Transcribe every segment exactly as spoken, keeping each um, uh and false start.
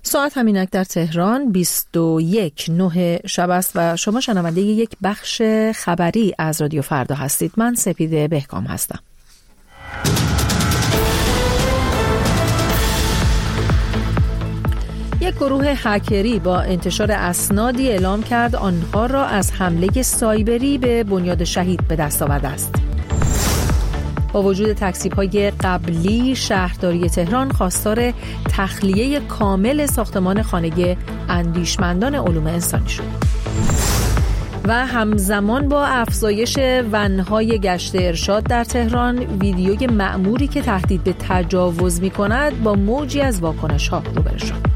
ساعت همینک در تهران بیست و یک نه شب است و شما شنونده یک بخش خبری از رادیو فردا هستید. من سپیده بهکام هستم. یک گروه هکری با انتشار اسنادی اعلام کرد آنها را از حمله سایبری به بنیاد شهید به دست آورده است. با وجود تکذیب‌های قبلی، شهرداری تهران خواستار تخلیه کامل ساختمان خانه اندیشمندان علوم انسانی شد. و همزمان با افزایش ون‌های گشت ارشاد در تهران، ویدیوی مأموری که تهدید به تجاوز می‌کند با موجی از واکنش‌ها روبرو شد.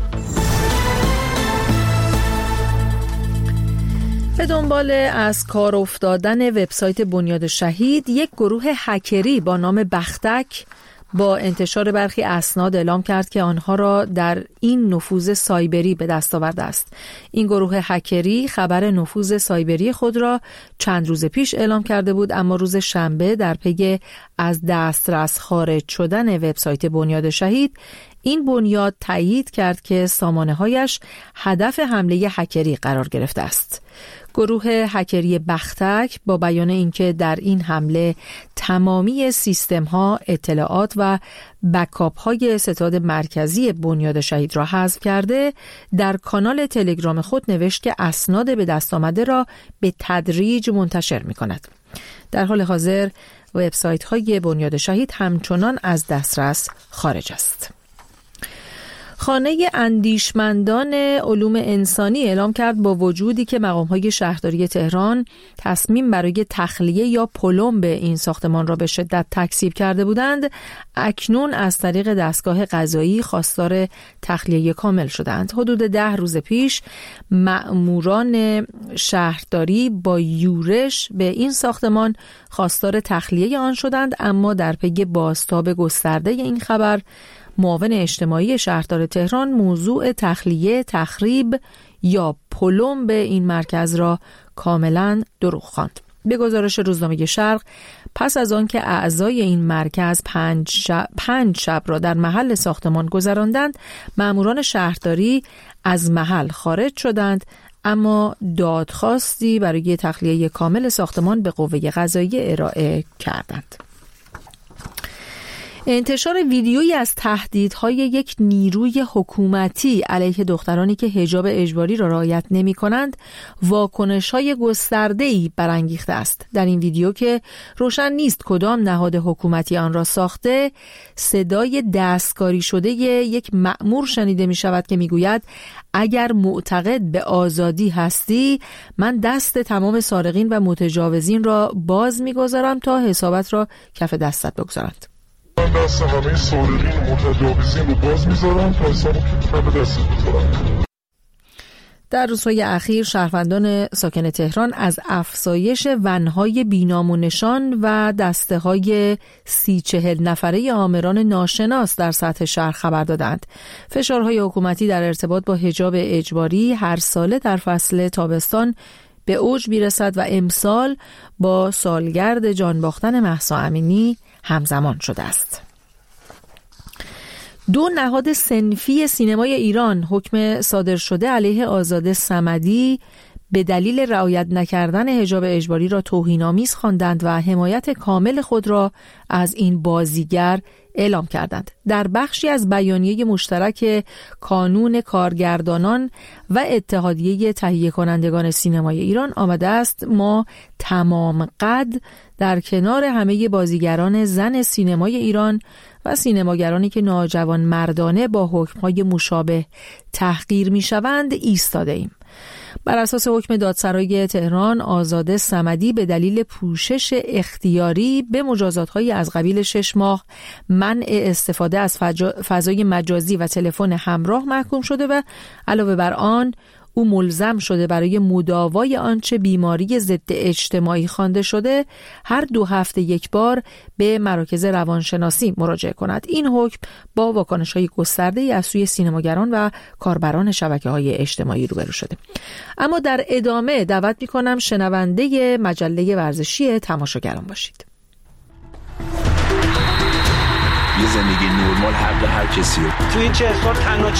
به دنبال از کار افتادن وبسایت بنیاد شهید، یک گروه هکری با نام بختک با انتشار برخی اسناد اعلام کرد که آنها را در این نفوذ سایبری به دست آورده است. این گروه هکری خبر نفوذ سایبری خود را چند روز پیش اعلام کرده بود، اما روز شنبه در پی از دسترس خارج شدن وبسایت بنیاد شهید، این بنیاد تایید کرد که سامانه‌هایش هدف حمله هکری قرار گرفته است. گروه هکری بختک با بیان اینکه در این حمله تمامی سیستم‌ها، اطلاعات و بکاپ‌های ستاد مرکزی بنیاد شهید را حذف کرده، در کانال تلگرام خود نوشت که اسناد به دست آمده را به تدریج منتشر می‌کند. در حال حاضر وبسایت‌های بنیاد شهید همچنان از دسترس خارج است. خانه اندیشمندان علوم انسانی اعلام کرد با وجودی که مقام‌های شهرداری تهران تصمیم برای تخلیه یا پلمب این ساختمان را به شدت تکذیب کرده بودند، اکنون از طریق دستگاه قضایی خواستار تخلیه کامل شدند. حدود ده روز پیش مأموران شهرداری با یورش به این ساختمان خواستار تخلیه آن شدند، اما در پی بازتاب گسترده این خبر، معاون اجتماعی شهردار تهران موضوع تخلیه، تخریب یا پلمب این مرکز را کاملا دروغ خواند. به گزارش روزنامه شرق، پس از آن که اعضای این مرکز پنج شب, پنج شب را در محل ساختمان گذراندند، مأموران شهرداری از محل خارج شدند، اما دادخواستی برای تخلیه کامل ساختمان به قوه قضاییه ارائه کردند. انتشار ویدیویی از تهدیدهای یک نیروی حکومتی علیه دخترانی که حجاب اجباری را رعایت نمی‌کنند، واکنش‌های گسترده‌ای برانگیخته است. در این ویدیو که روشن نیست کدام نهاد حکومتی آن را ساخته، صدای دستکاری شده یک مأمور شنیده می‌شود که می‌گوید اگر معتقد به آزادی هستی، من دست تمام سارقین و متجاوزین را باز می‌گذارم تا حسابت را کف دستت بگذارند. من دست همه سارقین و متجاوزین رو باز میذارم تا حسابو کف دست بگذارم. در روزهای اخیر شهروندان ساکن تهران از افزایش ونهای بینام و نشان و دسته های سی چهل نفره آمران ناشناس در سطح شهر خبر دادند. فشارهای حکومتی در ارتباط با حجاب اجباری هر ساله در فصل تابستان به اوج میرسد و امسال با سالگرد جان باختن مهسا امینی همزمان شده است. دو نهاد صنفی سینمای ایران حکم صادر شده علیه آزاده صمدی به دلیل رعایت نکردن حجاب اجباری را توهین‌آمیز خواندند و حمایت کامل خود را از این بازیگر اعلام کردند. در بخشی از بیانیه مشترک کانون کارگردانان و اتحادیه تهیه کنندگان سینمای ایران آمده است ما تمام قد در کنار همه بازیگران زن سینمای ایران و سینماگرانی که ناجوان مردانه با حکم‌های مشابه تحقیر می‌شوند ایستاده ایم. بر اساس حکم دادسرای تهران، آزاده صمدی به دلیل پوشش اختیاری به مجازات‌های از قبیل شش ماه منع استفاده از فضای مجازی و تلفن همراه محکوم شده و علاوه بر آن او ملزم شده برای مداوای آنچه بیماری ضد اجتماعی خوانده شده هر دو هفته یک بار به مراکز روانشناسی مراجعه کند. این حکم با واکنش‌های گسترده‌ای از سوی سینماگران و کاربران شبکه‌های اجتماعی روبرو شده. اما در ادامه دعوت می‌کنم شنونده مجله ورزشی تماشاگران باشید. یه زندگی نرمال حق هر کسیه. تو این چه سال تنها